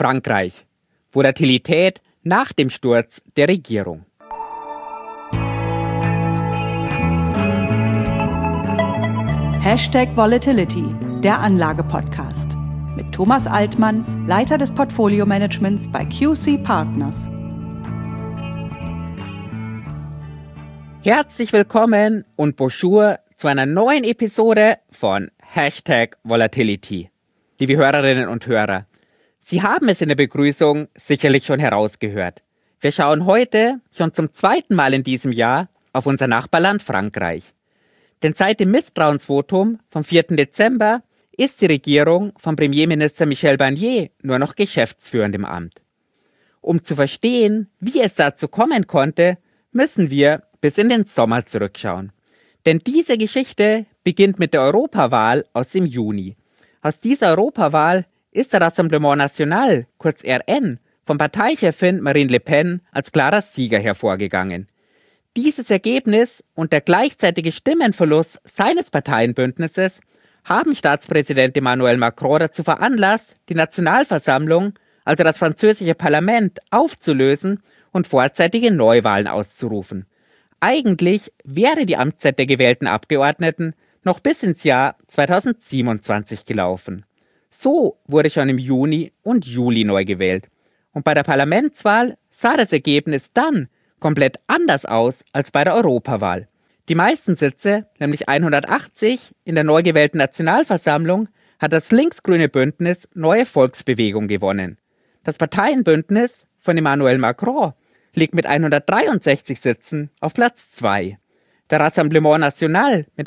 Frankreich. Volatilität nach dem Sturz der Regierung. #Volatility, der Anlage-Podcast. Mit Thomas Altmann, Leiter des Portfolio-Managements bei QC Partners. Herzlich willkommen und bonjour zu einer neuen Episode von #Volatility. Liebe Hörerinnen und Hörer, Sie haben es in der Begrüßung sicherlich schon herausgehört. Wir schauen heute schon zum zweiten Mal in diesem Jahr auf unser Nachbarland Frankreich. Denn seit dem Misstrauensvotum vom 4. Dezember ist die Regierung von Premierminister Michel Barnier nur noch geschäftsführend im Amt. Um zu verstehen, wie es dazu kommen konnte, müssen wir bis in den Sommer zurückschauen. Denn diese Geschichte beginnt mit der Europawahl aus dem Juni. Aus dieser Europawahl ist der Rassemblement National, kurz RN, von Parteichefin Marine Le Pen als klarer Sieger hervorgegangen. Dieses Ergebnis und der gleichzeitige Stimmenverlust seines Parteienbündnisses haben Staatspräsident Emmanuel Macron dazu veranlasst, die Nationalversammlung, also das französische Parlament, aufzulösen und vorzeitige Neuwahlen auszurufen. Eigentlich wäre die Amtszeit der gewählten Abgeordneten noch bis ins Jahr 2027 gelaufen. So wurde schon im Juni und Juli neu gewählt. Und bei der Parlamentswahl sah das Ergebnis dann komplett anders aus als bei der Europawahl. Die meisten Sitze, nämlich 180, in der neu gewählten Nationalversammlung hat das linksgrüne Bündnis Neue Volksbewegung gewonnen. Das Parteienbündnis von Emmanuel Macron liegt mit 163 Sitzen auf Platz 2. Der Rassemblement National mit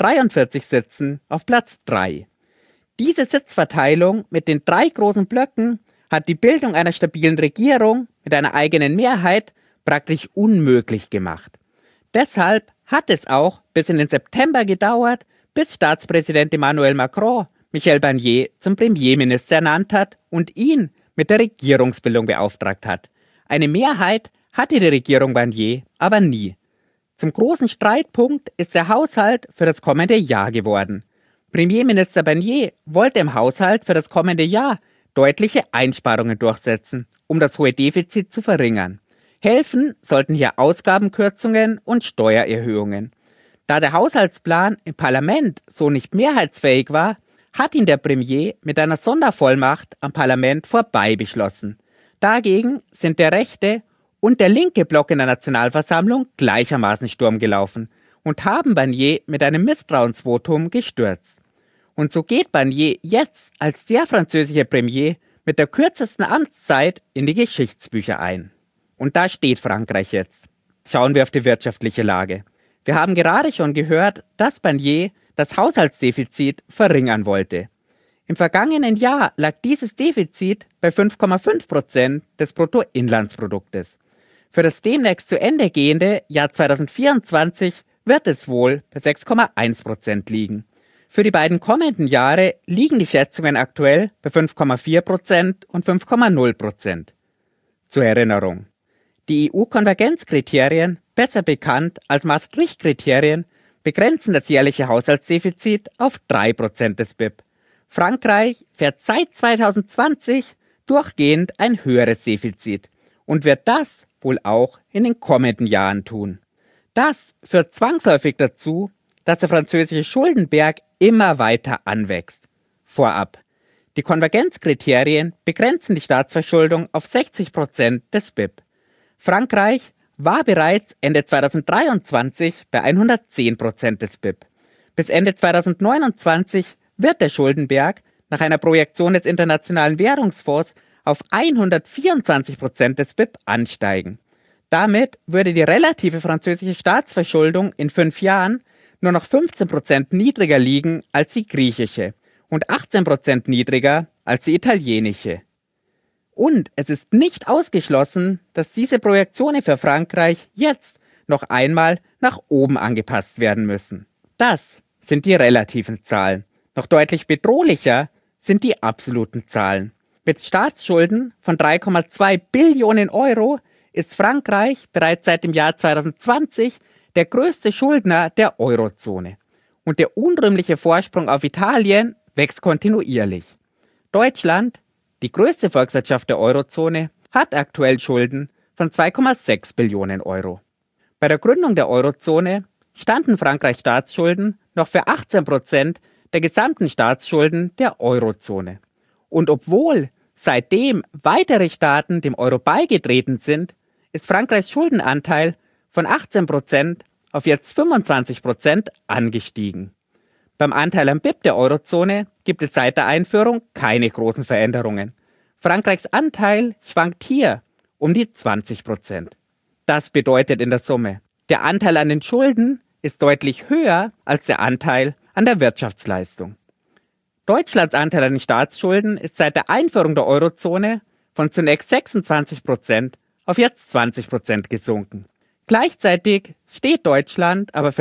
143 Sitzen auf Platz 3. Diese Sitzverteilung mit den 3 großen Blöcken hat die Bildung einer stabilen Regierung mit einer eigenen Mehrheit praktisch unmöglich gemacht. Deshalb hat es auch bis in den September gedauert, bis Staatspräsident Emmanuel Macron Michel Barnier zum Premierminister ernannt hat und ihn mit der Regierungsbildung beauftragt hat. Eine Mehrheit hatte die Regierung Barnier aber nie. Zum großen Streitpunkt ist der Haushalt für das kommende Jahr geworden. Premierminister Barnier wollte im Haushalt für das kommende Jahr deutliche Einsparungen durchsetzen, um das hohe Defizit zu verringern. Helfen sollten hier Ausgabenkürzungen und Steuererhöhungen. Da der Haushaltsplan im Parlament so nicht mehrheitsfähig war, hat ihn der Premier mit einer Sondervollmacht am Parlament vorbei beschlossen. Dagegen sind der rechte und der linke Block in der Nationalversammlung gleichermaßen Sturm gelaufen und haben Barnier mit einem Misstrauensvotum gestürzt. Und so geht Barnier jetzt als der französische Premier mit der kürzesten Amtszeit in die Geschichtsbücher ein. Und da steht Frankreich jetzt. Schauen wir auf die wirtschaftliche Lage. Wir haben gerade schon gehört, dass Barnier das Haushaltsdefizit verringern wollte. Im vergangenen Jahr lag dieses Defizit bei 5,5% des Bruttoinlandsproduktes. Für das demnächst zu Ende gehende Jahr 2024 wird es wohl bei 6,1% liegen. Für die beiden kommenden Jahre liegen die Schätzungen aktuell bei 5,4% und 5,0%. Zur Erinnerung. Die EU-Konvergenzkriterien, besser bekannt als Maastricht-Kriterien, begrenzen das jährliche Haushaltsdefizit auf 3% des BIP. Frankreich fährt seit 2020 durchgehend ein höheres Defizit und wird das wohl auch in den kommenden Jahren tun. Das führt zwangsläufig dazu, dass der französische Schuldenberg immer weiter anwächst. Vorab. Die Konvergenzkriterien begrenzen die Staatsverschuldung auf 60% des BIP. Frankreich war bereits Ende 2023 bei 110% des BIP. Bis Ende 2029 wird der Schuldenberg nach einer Projektion des Internationalen Währungsfonds auf 124% des BIP ansteigen. Damit würde die relative französische Staatsverschuldung in 5 Jahren nur noch 15% niedriger liegen als die griechische und 18% niedriger als die italienische. Und es ist nicht ausgeschlossen, dass diese Projektionen für Frankreich jetzt noch einmal nach oben angepasst werden müssen. Das sind die relativen Zahlen. Noch deutlich bedrohlicher sind die absoluten Zahlen. Mit Staatsschulden von 3,2 Billionen Euro ist Frankreich bereits seit dem Jahr 2020 der größte Schuldner der Eurozone. Und der unrühmliche Vorsprung auf Italien wächst kontinuierlich. Deutschland Die größte Volkswirtschaft der Eurozone hat aktuell Schulden von 2,6 Billionen Euro. Bei der Gründung der Eurozone standen Frankreichs Staatsschulden noch für 18% der gesamten Staatsschulden der Eurozone. Und obwohl seitdem weitere Staaten dem Euro beigetreten sind, ist Frankreichs Schuldenanteil von 18% auf jetzt 25% angestiegen. Beim Anteil am BIP der Eurozone gibt es seit der Einführung keine großen Veränderungen. Frankreichs Anteil schwankt hier um die 20%. Das bedeutet in der Summe, der Anteil an den Schulden ist deutlich höher als der Anteil an der Wirtschaftsleistung. Deutschlands Anteil an den Staatsschulden ist seit der Einführung der Eurozone von zunächst 26% auf jetzt 20% gesunken. Gleichzeitig steht Deutschland aber für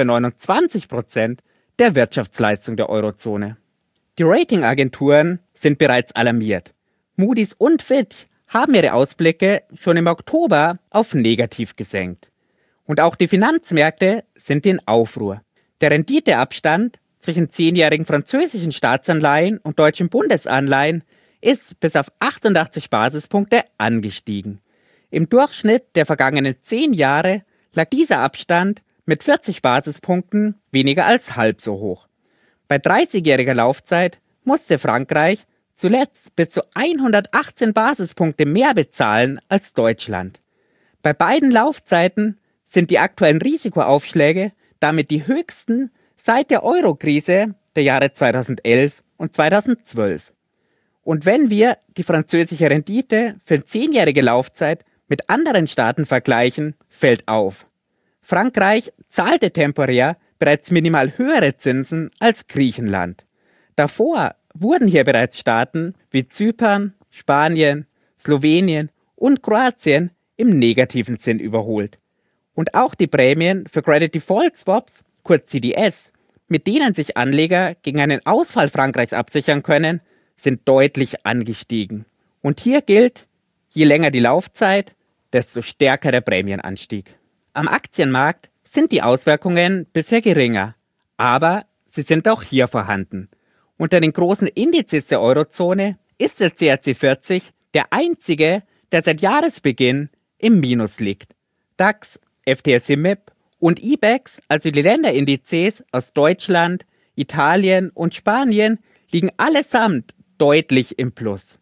29% der Wirtschaftsleistung der Eurozone. Die Ratingagenturen sind bereits alarmiert. Moody's und Fitch haben ihre Ausblicke schon im Oktober auf negativ gesenkt. Und auch die Finanzmärkte sind in Aufruhr. Der Renditeabstand zwischen 10-jährigen französischen Staatsanleihen und deutschen Bundesanleihen ist bis auf 88 Basispunkte angestiegen. Im Durchschnitt der vergangenen 10 Jahre lag dieser Abstand mit 40 Basispunkten weniger als halb so hoch. Bei 30-jähriger Laufzeit musste Frankreich zuletzt bis zu 118 Basispunkte mehr bezahlen als Deutschland. Bei beiden Laufzeiten sind die aktuellen Risikoaufschläge damit die höchsten seit der Euro-Krise der Jahre 2011 und 2012. Und wenn wir die französische Rendite für eine 10-jährige Laufzeit mit anderen Staaten vergleichen, fällt auf: Frankreich zahlte temporär bereits minimal höhere Zinsen als Griechenland. Davor wurden hier bereits Staaten wie Zypern, Spanien, Slowenien und Kroatien im negativen Zins überholt. Und auch die Prämien für Credit Default Swaps, kurz CDS, mit denen sich Anleger gegen einen Ausfall Frankreichs absichern können, sind deutlich angestiegen. Und hier gilt, je länger die Laufzeit, desto stärker der Prämienanstieg. Am Aktienmarkt sind die Auswirkungen bisher geringer, aber sie sind auch hier vorhanden. Unter den großen Indizes der Eurozone ist der CAC 40 der einzige, der seit Jahresbeginn im Minus liegt. DAX, FTSE MIB und IBEX, also die Länderindizes aus Deutschland, Italien und Spanien, liegen allesamt deutlich im Plus.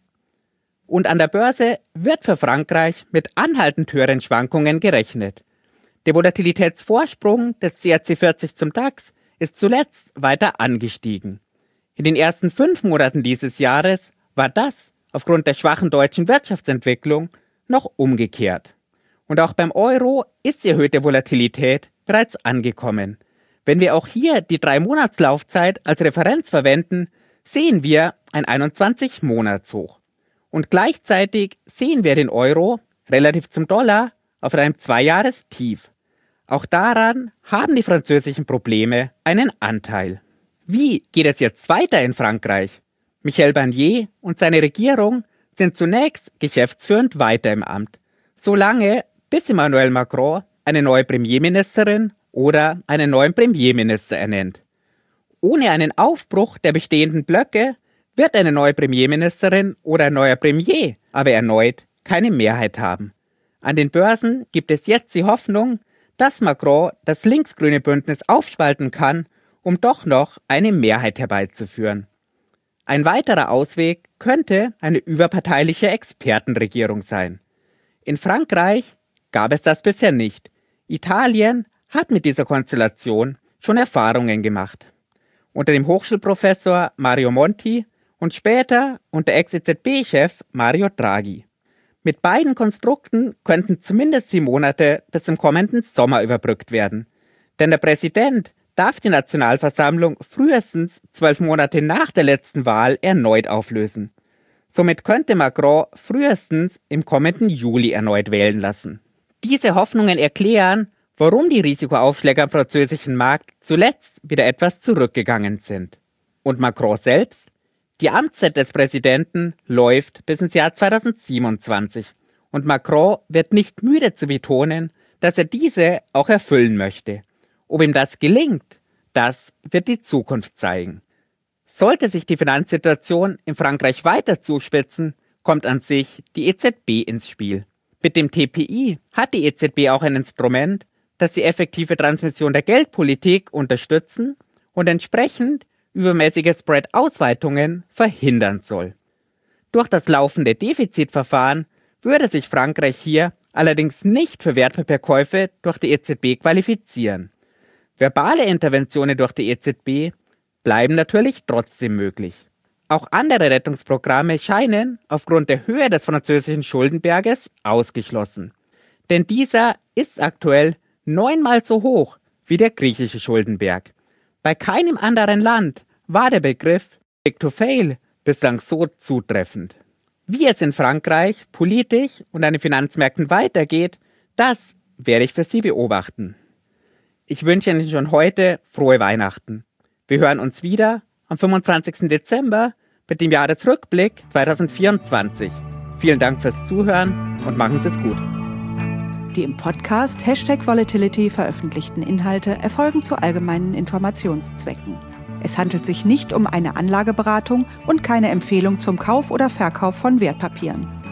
Und an der Börse wird für Frankreich mit anhaltend höheren Schwankungen gerechnet. Der Volatilitätsvorsprung des CAC 40 zum DAX ist zuletzt weiter angestiegen. In den ersten 5 Monaten dieses Jahres war das aufgrund der schwachen deutschen Wirtschaftsentwicklung noch umgekehrt. Und auch beim Euro ist die erhöhte Volatilität bereits angekommen. Wenn wir auch hier die 3-Monats-Laufzeit als Referenz verwenden, sehen wir ein 21-Monats-Hoch. Und gleichzeitig sehen wir den Euro relativ zum Dollar auf einem 2-Jahres-Tief. Auch daran haben die französischen Probleme einen Anteil. Wie geht es jetzt weiter in Frankreich? Michel Barnier und seine Regierung sind zunächst geschäftsführend weiter im Amt, solange bis Emmanuel Macron eine neue Premierministerin oder einen neuen Premierminister ernennt. Ohne einen Aufbruch der bestehenden Blöcke wird eine neue Premierministerin oder ein neuer Premier aber erneut keine Mehrheit haben. An den Börsen gibt es jetzt die Hoffnung, dass Macron das linksgrüne Bündnis aufspalten kann, um doch noch eine Mehrheit herbeizuführen. Ein weiterer Ausweg könnte eine überparteiliche Expertenregierung sein. In Frankreich gab es das bisher nicht. Italien hat mit dieser Konstellation schon Erfahrungen gemacht. Unter dem Hochschulprofessor Mario Monti und später unter Ex-EZB-Chef Mario Draghi. Mit beiden Konstrukten könnten zumindest die Monate bis zum kommenden Sommer überbrückt werden. Denn der Präsident darf die Nationalversammlung frühestens 12 Monate nach der letzten Wahl erneut auflösen. Somit könnte Macron frühestens im kommenden Juli erneut wählen lassen. Diese Hoffnungen erklären, warum die Risikoaufschläge am französischen Markt zuletzt wieder etwas zurückgegangen sind. Und Macron selbst? Die Amtszeit des Präsidenten läuft bis ins Jahr 2027 und Macron wird nicht müde zu betonen, dass er diese auch erfüllen möchte. Ob ihm das gelingt, das wird die Zukunft zeigen. Sollte sich die Finanzsituation in Frankreich weiter zuspitzen, kommt an sich die EZB ins Spiel. Mit dem TPI hat die EZB auch ein Instrument, das die effektive Transmission der Geldpolitik unterstützen und entsprechend übermäßige Spread-Ausweitungen verhindern soll. Durch das laufende Defizitverfahren würde sich Frankreich hier allerdings nicht für Wertpapierkäufe durch die EZB qualifizieren. Verbale Interventionen durch die EZB bleiben natürlich trotzdem möglich. Auch andere Rettungsprogramme scheinen aufgrund der Höhe des französischen Schuldenberges ausgeschlossen. Denn dieser ist aktuell 9-mal so hoch wie der griechische Schuldenberg. Bei keinem anderen Land war der Begriff Big to Fail bislang so zutreffend. Wie es in Frankreich politisch und an den Finanzmärkten weitergeht, das werde ich für Sie beobachten. Ich wünsche Ihnen schon heute frohe Weihnachten. Wir hören uns wieder am 25. Dezember mit dem Jahresrückblick 2024. Vielen Dank fürs Zuhören und machen Sie es gut. Die im Podcast #Volatility veröffentlichten Inhalte erfolgen zu allgemeinen Informationszwecken. Es handelt sich nicht um eine Anlageberatung und keine Empfehlung zum Kauf oder Verkauf von Wertpapieren.